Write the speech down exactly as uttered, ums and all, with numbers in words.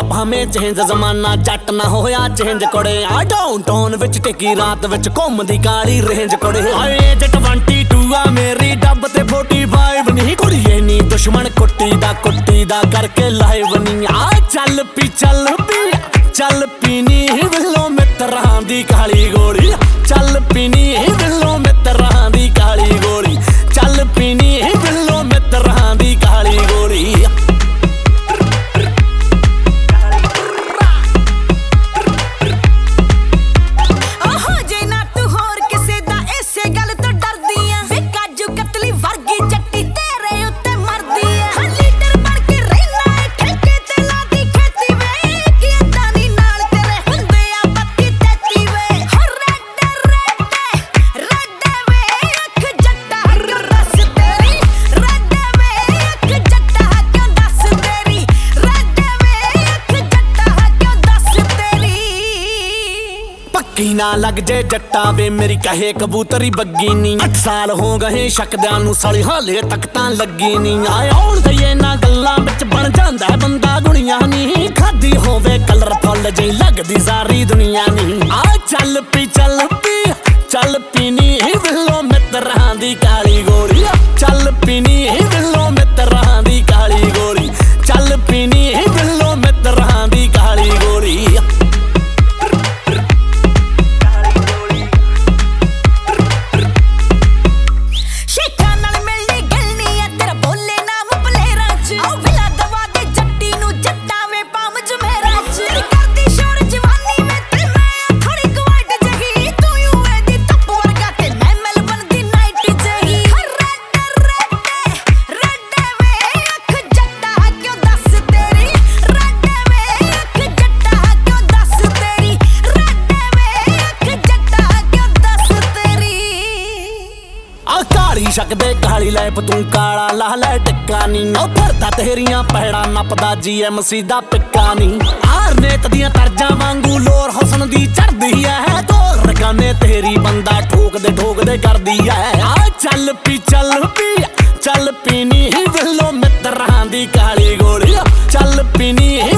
भावें चेंज जमाना जट ना होया चेंज कुड़े आ डाउन टाउन विच टिकी रात विच घुमदी काली रेंज कुड़े एज ट्वेंटी टू आ मेरी डब ते फोर्टी फाइव नहीं कुड़िए नी दुश्मन कुट्टी दा कुट्टी दा करके लाइव नहीं आ चल पी चल पी चल पीनी विलो मित्रां दी काली गोली चल पीनी विलो मित्रां दी काली गोली चल पीनी विलो मित्रां दी काली गोली ना लग जे जट्टा वे मेरी कहे कबूतरी बग्गी नी अठ साल हो गए शकद्यां नू साली हाले तक तां लगी नी आए आउण गए ना गल्लां विच बन जांदा बंदा दुनिया नी खादी होवे कलरफुल जी लगदी सारी दुनिया नी आ चल पी चल पी चल पीनी विलो मित्रां दी काली गोली चल पीनी विलो मित्रां दी काली गोली चल पीनी विलो मित्रां दी काली गोली शकदे काली लैप तू काला ला लै टिक्का नी फिरदा तेरियां पैड़ा नपदा जी एम सी दा पिक्का नी हार नेत दियां तर्जां वांगू लोर हुसन दी चढ़दी है ढोल रगाने तेरी बंदा ठोकदे ठोकदे करदी है आ चल पी चल पी चल पीनी विलो मित्रां दी काली गोली चल पीनी